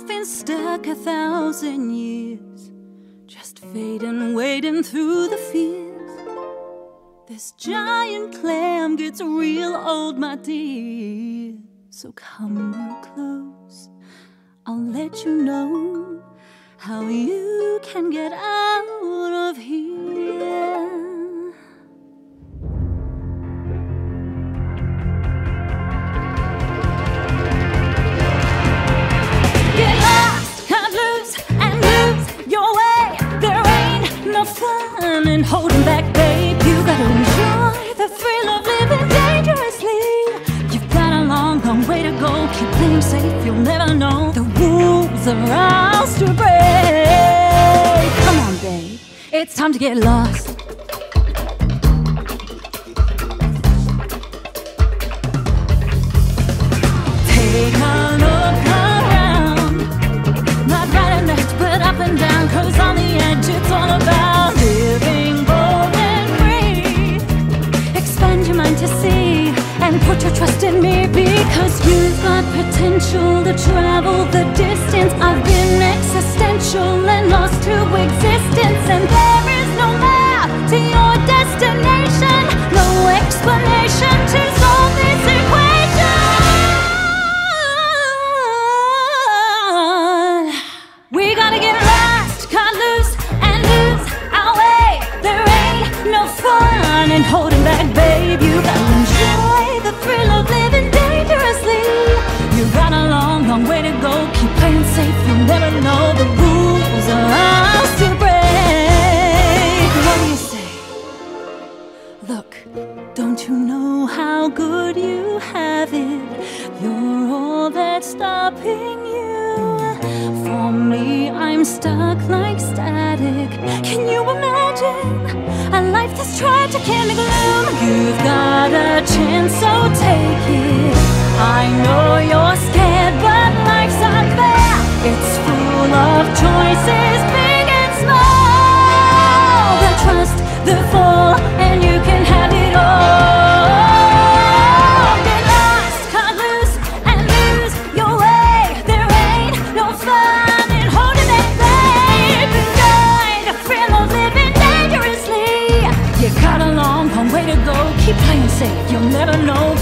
been stuck 1,000 years, just fading, waiting through the fears. This giant clam gets real old, my dear. So come real close, I'll let you know how you can get out of here. Get lost, cut loose, and lose your way. There ain't no fun in holding back, babe. You gotta enjoy the thrill of living dangerously. You've got a long, long way to go. Keep playing safe, you'll never know the rules are ours to break. Come on, babe, it's time to get lost. Take a look around, not right and left, but up and down. 'Cause on the edge it's all about living bold and free. Expand your mind to see and put your trust in me, because you've got potential to travel the distance. I've been existential and lost to existence, and there is no map to your destination, no explanation to solve this equation. We gotta get lost, cut loose, and lose our way. There ain't no fun in holding back, babe. You gotta enjoy the thrill of living dangerously. You've got a long, long way to go. Keep playing safe, you'll never know the rules are ours to break. What do you say? Look, don't you know how good you have it? You're all that's stopping you. For me, I'm stuck like static. Can you imagine a life that's tragic in the gloom? You've got a chance, so take it. I know you're scared, but life's unfair. It's full of choices, big and small. The trust, the fall, and you can have it all. Get lost, cut loose, and lose your way. There ain't no fun in holding that, babe. Enjoy the thrill of living dangerously. You got a long, long way to go. Keep playing safe, you'll never know